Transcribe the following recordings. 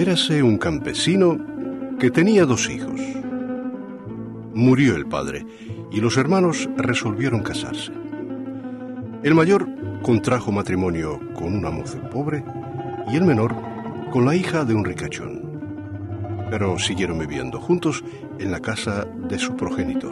Érase un campesino que tenía 2 hijos. Murió el padre y los hermanos resolvieron casarse. El mayor contrajo matrimonio con una moza pobre y el menor con la hija de un ricachón. Pero siguieron viviendo juntos en la casa de su progenitor.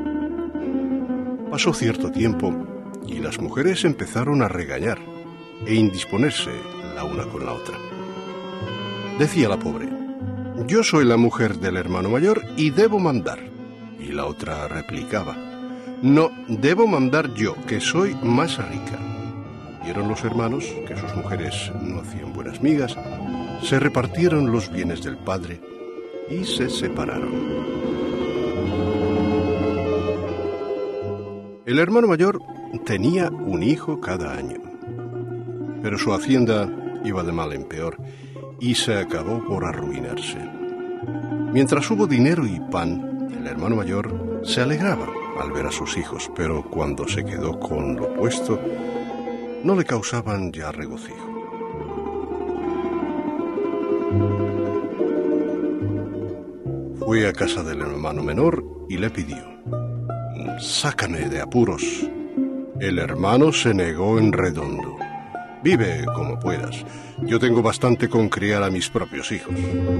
Pasó cierto tiempo y las mujeres empezaron a regañar e indisponerse la una con la otra. Decía la pobre: yo soy la mujer del hermano mayor y debo mandar. Y la otra replicaba: no, debo mandar yo, que soy más rica. Vieron los hermanos que sus mujeres no hacían buenas migas, se repartieron los bienes del padre y se separaron. El hermano mayor tenía un hijo cada año, pero su hacienda iba de mal en peor y se acabó por arruinarse. Mientras hubo dinero y pan, el hermano mayor se alegraba al ver a sus hijos, pero cuando se quedó con lo puesto, no le causaban ya regocijo. Fue a casa del hermano menor y le pidió: sácame de apuros. El hermano se negó en redondo: vive como puedas, yo tengo bastante con criar a mis propios hijos.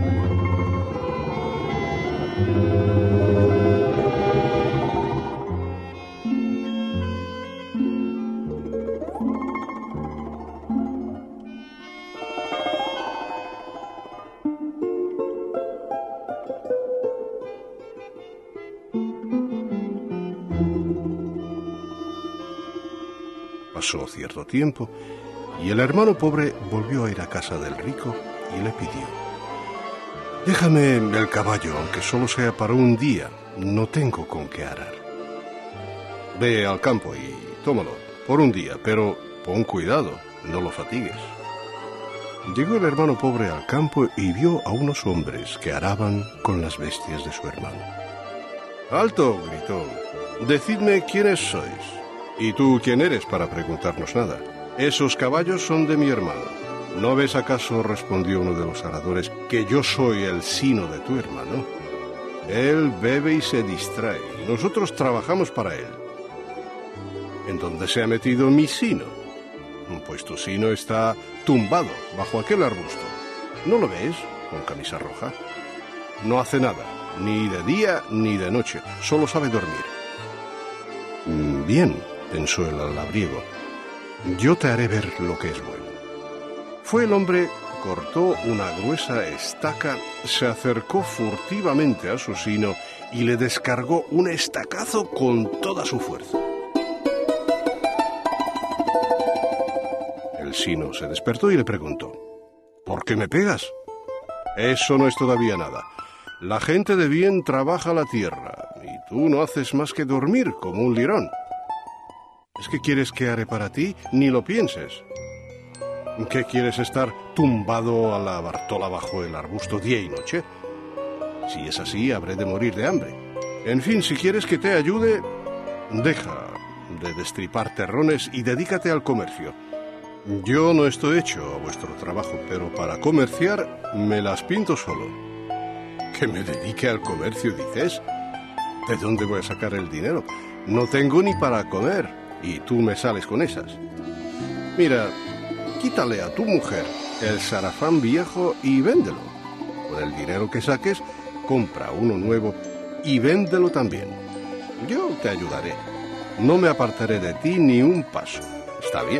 Pasó cierto tiempo y el hermano pobre volvió a ir a casa del rico y le pidió: déjame el caballo, aunque solo sea para un día, no tengo con qué arar. Ve al campo y tómalo por un día, pero pon cuidado, no lo fatigues. Llegó el hermano pobre al campo y vio a unos hombres que araban con las bestias de su hermano. ¡Alto!, gritó. ¡Decidme quiénes sois! ¿Y tú quién eres para preguntarnos nada? Esos caballos son de mi hermano. ¿No ves acaso, respondió uno de los aradores, que yo soy el sino de tu hermano? Él bebe y se distrae, y nosotros trabajamos para él. ¿En dónde se ha metido mi sino? Pues tu sino está tumbado bajo aquel arbusto. ¿No lo ves? Con camisa roja. No hace nada, ni de día ni de noche, solo sabe dormir. Bien, pensó el labriego, yo te haré ver lo que es bueno. Fue el hombre, cortó una gruesa estaca, se acercó furtivamente a su sino y le descargó un estacazo con toda su fuerza. El sino se despertó y le preguntó: ¿por qué me pegas? Eso no es todavía nada. La gente de bien trabaja la tierra y tú no haces más que dormir como un lirón. ¿Es que quieres que haré para ti? Ni lo pienses. ¿Qué quieres estar tumbado a la bartola bajo el arbusto día y noche? Si es así, habré de morir de hambre. En fin, si quieres que te ayude, deja de destripar terrones y dedícate al comercio. Yo no estoy hecho a vuestro trabajo, pero para comerciar me las pinto solo. ¿Que me dedique al comercio, dices? ¿De dónde voy a sacar el dinero? No tengo ni para comer. Y tú me sales con esas. Mira, quítale a tu mujer el sarafán viejo y véndelo. Con el dinero que saques, compra uno nuevo y véndelo también. Yo te ayudaré. No me apartaré de ti ni un paso. ¿Está bien?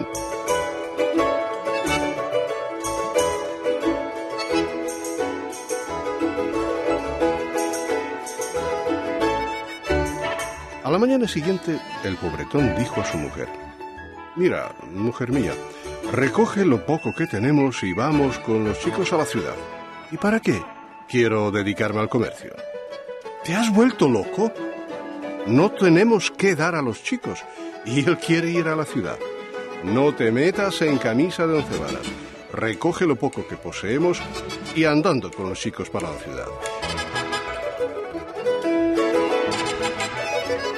A la mañana siguiente, el pobretón dijo a su mujer: mira, mujer mía, recoge lo poco que tenemos y vamos con los chicos a la ciudad. ¿Y para qué? Quiero dedicarme al comercio. ¿Te has vuelto loco? No tenemos que dar a los chicos y él quiere ir a la ciudad. No te metas en camisa de 11 varas. Recoge lo poco que poseemos y andando con los chicos para la ciudad.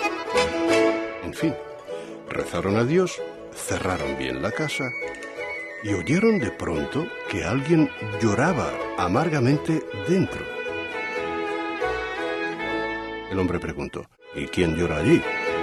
En fin, rezaron a Dios, cerraron bien la casa y oyeron de pronto que alguien lloraba amargamente dentro. El hombre preguntó: ¿y quién llora allí?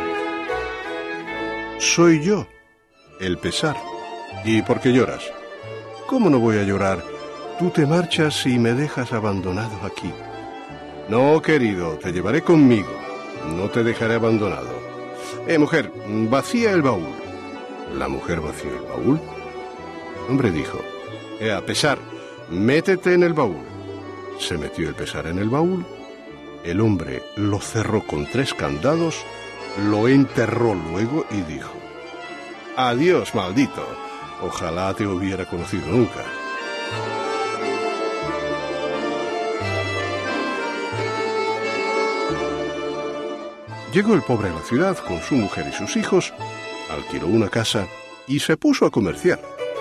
Soy yo, el pesar. ¿Y por qué lloras? ¿Cómo no voy a llorar? Tú te marchas y me dejas abandonado aquí. No, querido, te llevaré conmigo. No te dejaré abandonado. Mujer, vacía el baúl. La mujer vació el baúl. El hombre dijo: a pesar, métete en el baúl. Se metió el pesar en el baúl. El hombre lo cerró con 3 candados, lo enterró luego y dijo: adiós, maldito. Ojalá te hubiera conocido nunca. Llegó el pobre a la ciudad con su mujer y sus hijos, alquiló una casa y se puso a comerciar.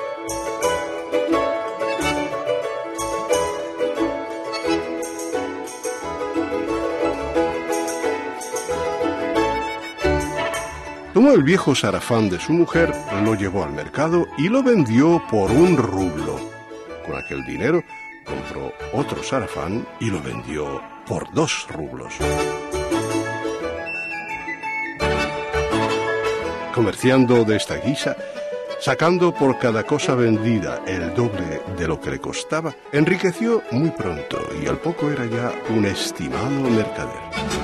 Tomó el viejo sarafán de su mujer, lo llevó al mercado y lo vendió por 1 rublo. Con aquel dinero compró otro sarafán y lo vendió por 2 rublos. Comerciando de esta guisa, sacando por cada cosa vendida el doble de lo que le costaba, enriqueció muy pronto y al poco era ya un estimado mercader.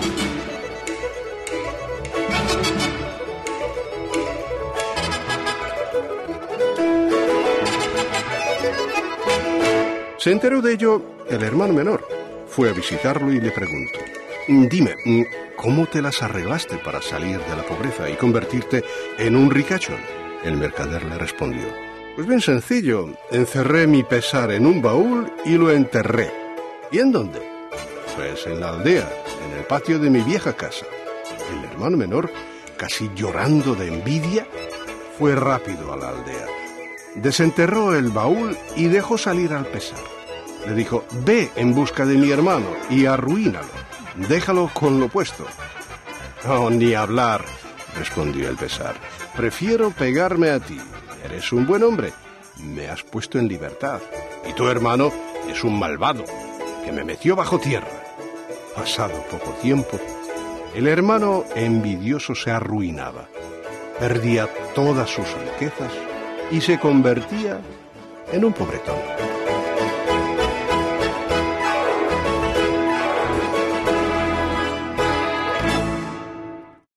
Se enteró de ello el hermano menor. Fue a visitarlo y le preguntó: dime, ¿cómo te las arreglaste para salir de la pobreza y convertirte en un ricachón? El mercader le respondió: pues bien sencillo, encerré mi pesar en un baúl y lo enterré. ¿Y en dónde? Pues en la aldea, en el patio de mi vieja casa. El hermano menor, casi llorando de envidia, fue rápido a la aldea. Desenterró el baúl y dejó salir al pesar. Le dijo: ve en busca de mi hermano y arruínalo. Déjalo con lo puesto. Oh, ni hablar, respondió el pesar. Prefiero pegarme a ti. Eres un buen hombre. Me has puesto en libertad. Y tu hermano es un malvado que me metió bajo tierra. Pasado poco tiempo, el hermano envidioso se arruinaba. Perdía todas sus riquezas y se convertía en un pobretón.